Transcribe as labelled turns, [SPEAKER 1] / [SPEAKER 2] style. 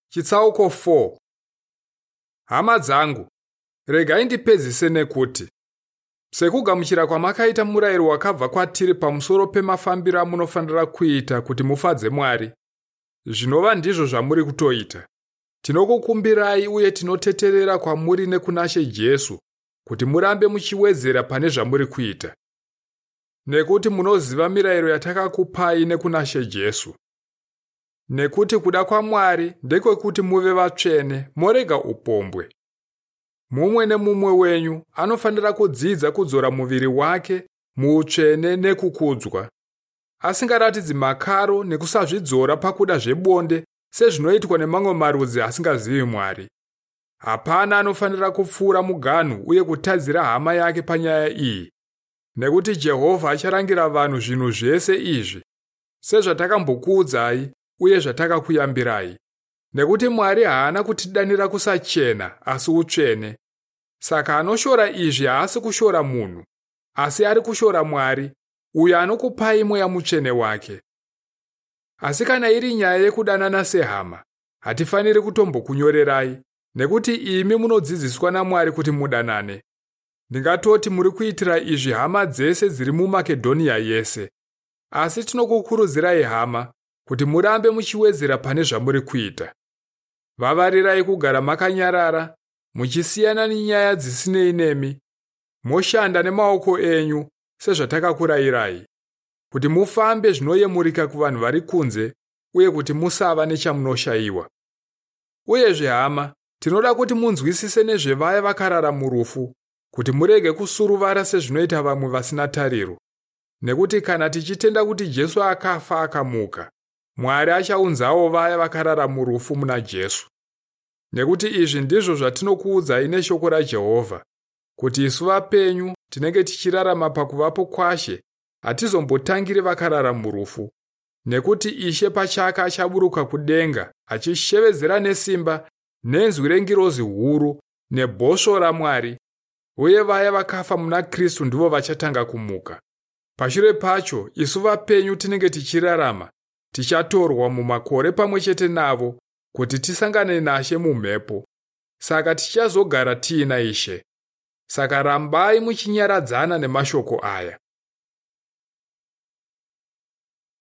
[SPEAKER 1] Chitsauko 4. Hama dzangu, regai ndipedzise nekuti sekugamuchira kwamakaita murayiro wakabva kwatiri pamusoro pemafambiro amunofanira kuita kuti mufadze Mwari, zvinova ndizvo zvamuri kutoita. Tinokukumbirai uye tinoteterera kwamuri nekuna She Jesu kuti murambe muchiwedzera pane zvamuri kuita, nekuti munoziva mirayiro yatakakupai nekuna She Jesu. Nekuti kuda kwaMwari ndekwekuti muve vatsvene, morega upombwe. Mumwe nemumwe wenyu anofanira kudzidza kudzora muviri wake muutsvene nekukudzwa, asingaratidzi makaro nekusazvidzora pakuda zvebonde sezvinoitwa nemamwe marudzi asingazivi Mwari. Hapana anofanira kupfuura muganhu uye kutadzira hama yake panyaya iyi, nekuti Jehovha acharangira vanhu zvinhu zvese izvi, sezvatakambokuudzai uye zvatakakuyambirai. Nekuti Mwari haana kutidanira kusachena asi utsvene. Saka anoshora izvi haasi kushora munhu, asi ari kushora Mwari, uyo anokupai mweya mutsvene wake. Asi kana iri nyaya yekudanana sehama, hatifaniri kutombokunyorerai, nekuti imi munodzidziswa naMwari kuti mudanane. Ndingatoti muri kuitira izvi hama dzese dziri muMakedhonia yese. Asi tinokukurudzirai hama kuti murambe muchiwedzera pane zvamuri kuita. Vavarirai kugara makanyarara, muchisiyana nenyaya dzisinei nemi, moshanda nemaoko enyu sezvatakakurayirai, kuti mufambe zvinoyemurika kuvanhu vari kunze uye kuti musava nechamunoshayiwa. Uyezve hama, tinoda kuti munzwisise nezvevaya vakarara murufu, kuti murege kusuruvara sezvinoita vamwe vasina tariro. Nekuti kana tichitenda kuti Jesu akafa akamuka, Mwari achaunzawo vaya vakarara murufu muna Jesu. Nekuti izvi ndizvo zvatinokuudzai neshoko raJehovha, kuti isu vapenyu tinenge tichirarama pakuvapo kwaShe hatizombotangiri vakarara murufu, nekuti Ishe pachake achaburuka kudenga achishevedzera nesimba nenzwi rengirozi huru nebhosvo raMwari, uye vaya vakafa muna Kristu ndivo vachatanga kumuka. Pashure pacho isu vapenyu tinenge tichirarama tichatorwa mumakore pamwe chete navo kuti tisangane naShe mumhepo. Saka tichazogara tiina Ishe. Saka rambai muchinyaradzana nemashoko aya.